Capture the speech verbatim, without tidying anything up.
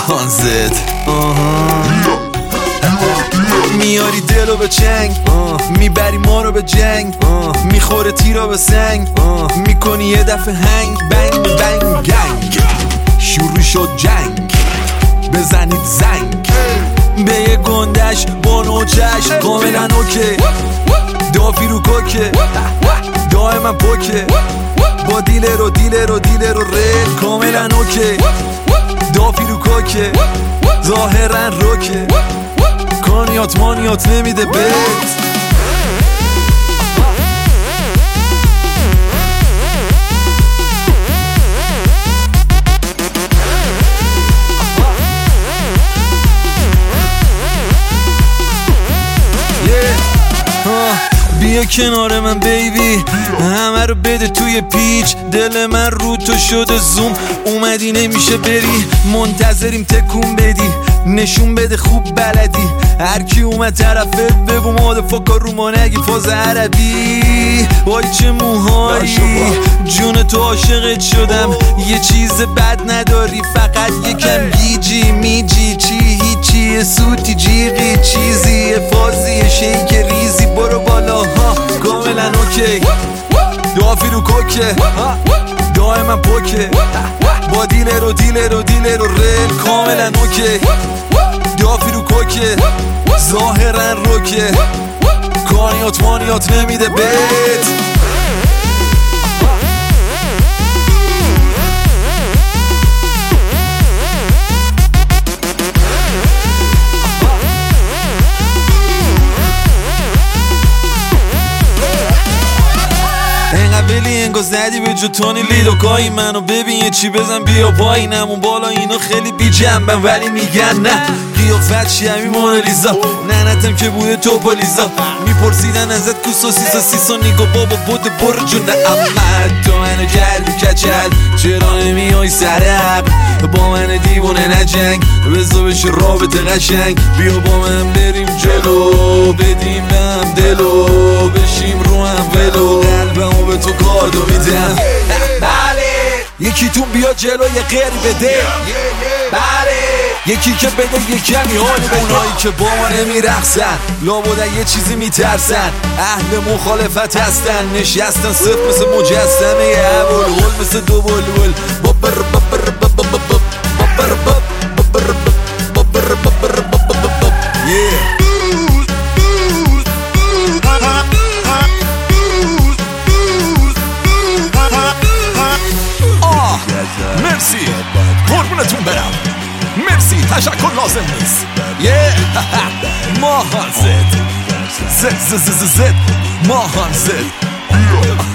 ماهان زد. میاری دلو به چنگ، میبری ما رو به جنگ، میخوره تیرو به سنگ، میکنی یه دفعه هنگ بنگ بنگ گنگ. شروع شد جنگ، بزنید زنگ به یه گندش با نوچش کاملا اوکی. دافی رو کوکه دائما پوکه، با دیلر و دیلر و دیلر و ریل کاملا اوکی. دافی رو کوکه ظاهرا روکه، کانیات مانیات نمیده بت. بیا کنار من بیبی، همه رو بده توی پیچ. دل من رو تو شده زوم، اومدی نمیشه بری. منتظریم تکون بدی، نشون بده خوب بلدی. هر کی اومد طرفت بگو مادفاکا رو ما نگی فاز عربی. وای چه موهایی، جون تو عاشقت شدم. یه چیز بد نداری فقط یکم گیجی میجی. چی هیچی سوتی جیغی چیزی فازی شیک ریزی. برو بالا ها کاملا اوکی. دافی رو کوکه دائما پوکه، با دیلر و دیلر و دیلر و ریل کاملا اوکی. دافی رو کوکه ظاهرا روکه، کانیات مانیات نمیده بت. ولی انگار زدی به جو تونی لیدوکایی. منو ببین یه چی بزن بیا پایینم. اون بالا اینا خیلی بی جنبن ولی میگن نه قیافت چی همین مونالیزا. ننتم که بوده توپالیزا، میپرسیدن ازت کو سوسیسا سیسا نیگو بابا بوده برو جونه. اما تو منو کردی کچل، چرا نمیای سرق با من دیوونه نجنگ. بزا بشه رابطه قشنگ، بیا با من بریم جلو بدیم بهم دلو بشیم رو هم ولو. قلبمو به تو کاردو میدم بله. یکی تون بیا جلو یه غیری بده بله. یکی که بده یه کمی حال به اونایی که با ما نمیرقصن. لابد یه چیزی میترسن، اهل مخالفت هستن. نشستن صرف مثل مجسمه یه هول مثل دو بلبل. بابر بابر بابر بابر بابر بابر بابر بابر بابر yeah. مرسی قربونتون برم، مرسی تشکر لازم نیست. یه ماهان زد زد زد زد زد ماهان زد.